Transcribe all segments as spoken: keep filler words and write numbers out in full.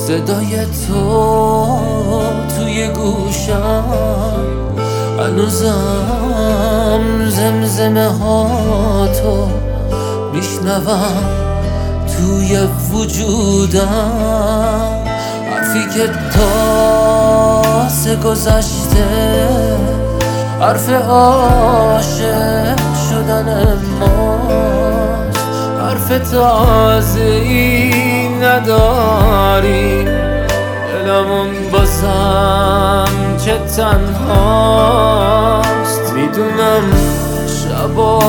صدای تو توی گوشم، هنوزم زمزمه ها تو میشنوم توی وجودم. حرفی که تازه گذشته، حرف عاشق شدن ماست. حرف تازه ای نداریم، دلمون بازم که تنهاست. میدونم شبا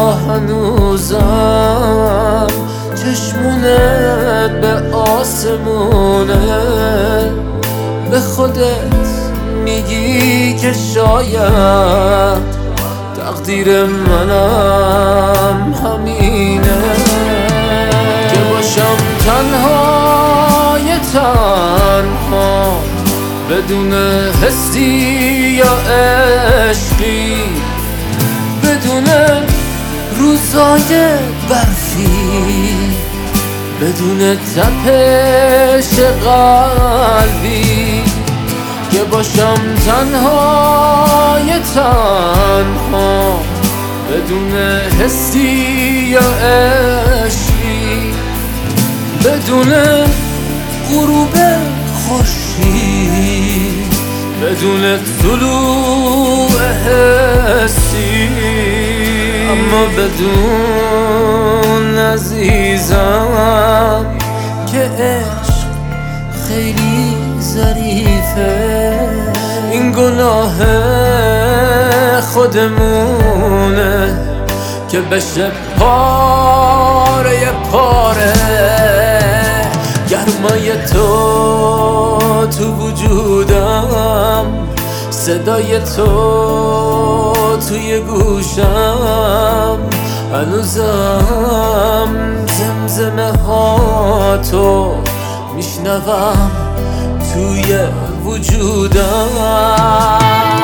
هنوزم چشمونت به آسمونه، به خودت میگی که شاید تقدیر منم همینه، که باشم تنهای تنها بدون حسی یا عشقی، بدون روزای برفی، بدون تپش قلبی. که باشم تنهای تنها بدون حسی یا عشقی، بدون غروب خورشید، بدون طلوع حسی. اما بدون عزیزم که عشق خیلی ظریفه، این گناه خودمونه که بشه پاره پاره. گرمای تو تو وجودم، صدای تو توی گوشم، هنوزم زمزمه ها تو میشنوم توی وجودم.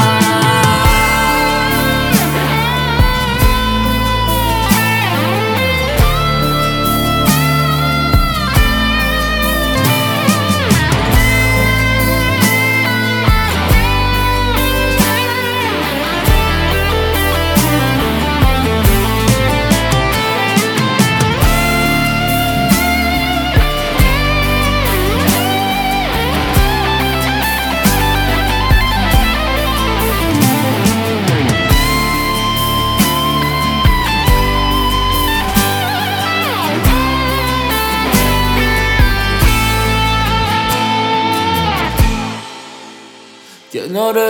کنار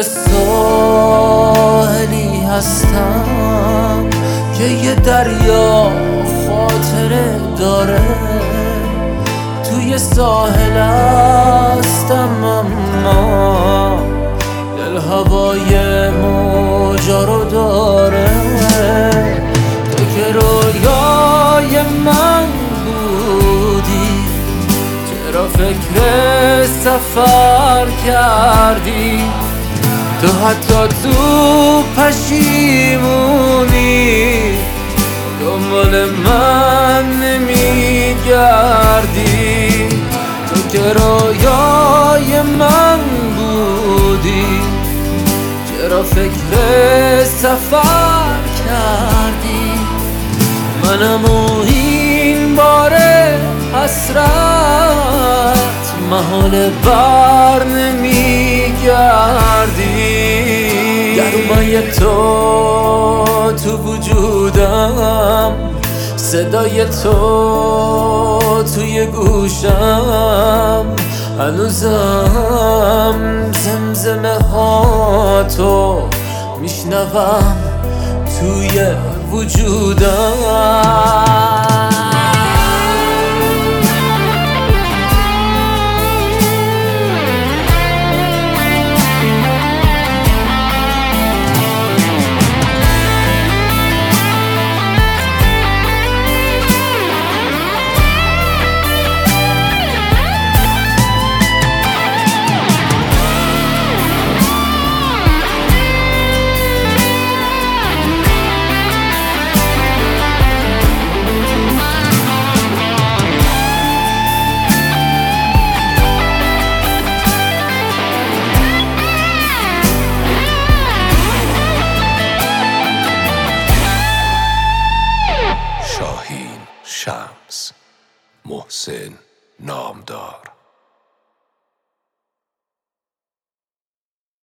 ساحلی هستم که یه دریا خاطره داره، توی ساحل هستم اما دل هوای موجا رو داره. تو که رویای من بودی، چرا فکر سفر کردی؟ تو حتی تو پشیمونی دنبال من نمیگردی. تو که رویای من بودی، چرا فکر سفر کردی؟ منم و این بار حسرت محال بر نمیگردی. گرمای تو تو وجودم، صدای تو توی گوشم، هنوزم زمزمه ها تو میشنوم توی وجودم.